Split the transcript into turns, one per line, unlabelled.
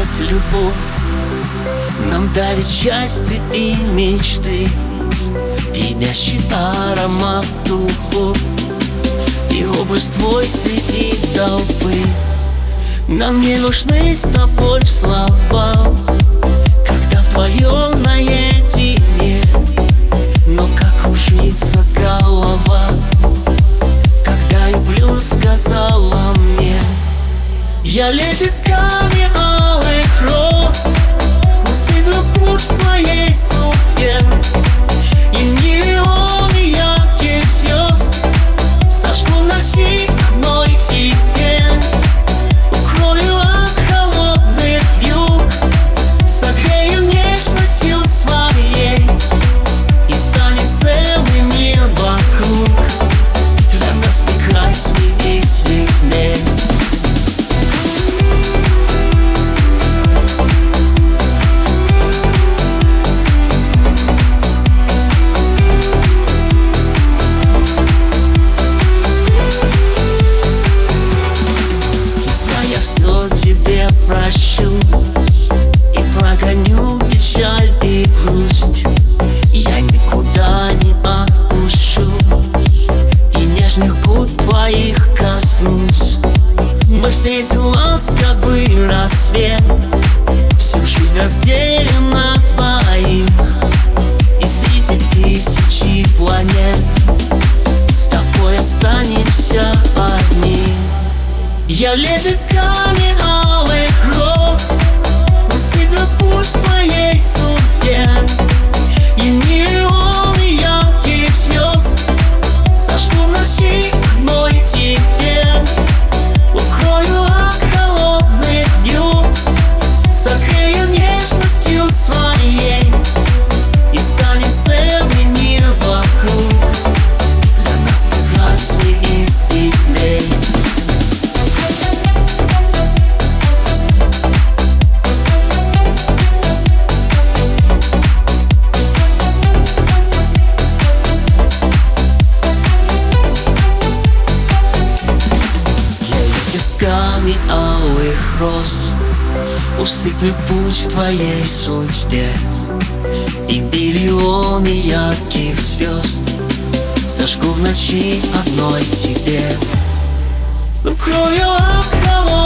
свет, любовь нам дарит счастье и мечты, пьянящий аромат духов и образ твой среди толпы. Нам не нужны с тобой слова, когда вдвоем наедине. Но как кружится голова, когда люблю, сказала мне. Я лепестками алых роз усыплю путь в твоей судьбе, и миллионы ярких звезд сожгу ночи одной тебе. Укрою от холодных юг, согрею нежностью своей, и станет целый мир вокруг для нас прекрасней и светлей. Тебе прощу и прогоню печаль и грусть. Я никуда не отпущу и нежных губ твоих коснусь. Мы встретим ласковый рассвет, всю жизнь разделим на двоих, и среди тысячи планет с тобой останемся одни. Я лепестками алых роз усыплю путь в твоей судьбе, и миллионы ярких звезд сожгу в ночи одной тебе. Укрою от холодных юг, согрею нежностью своей, и станет целый мир вокруг для нас прекрасней и светлей. Лепестками алых роз усыплю путь в твоей судьбе, и миллионы ярких звезд сожгу в ночи одной тебе. Укрою от холодных